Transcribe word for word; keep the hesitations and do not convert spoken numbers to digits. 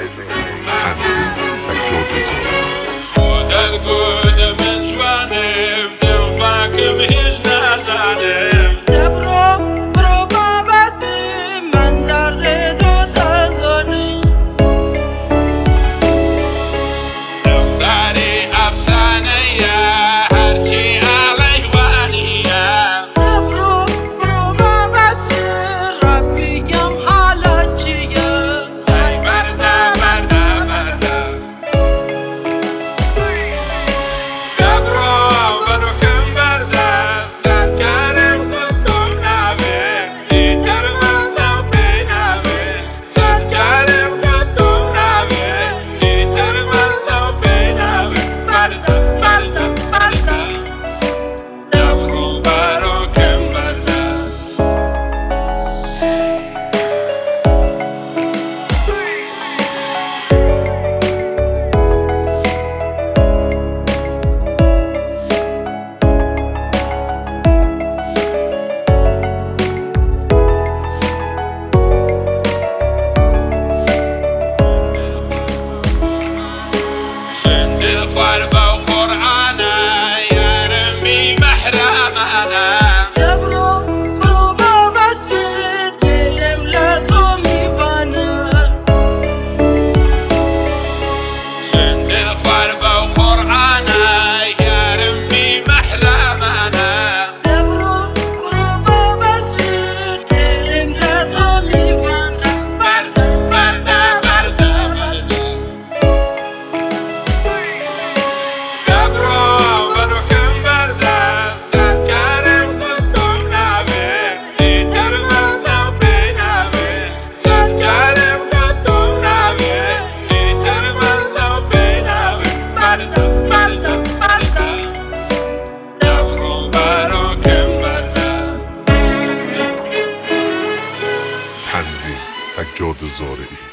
تنظیم سجاد زارعی. خودت گل من جوانم دلباکم هیچ نزنم دبرو برو بابسی من درد تو تزانی دختری افسانه یا هرچی علیوانیه دبرو برو بابسی ربی گم حالا چیه ای برده برده برده دبرو برو کم برده سرکارم کدوم نوه ایتر بسا بینوه سرکارم کدوم نوه ایتر بسا بینوه برده برده برده دبرو برو کم برده خوار با قرآنه یارم بی محرمانه دبرو برو بابسی دلم لطو میوانه زنده خوار با قرآنه یارم بی محرمانه دبرو برو بابسی دلم لطو میوانه برده برده برده برده دبرو برو کم برده سرکارم کدوم نوه ایتر بسا بینوه سرکارم کدوم نوه ایتر بسا بینوه برده برده برده دبرو برو کم برده تنظیم سجاد زارعی.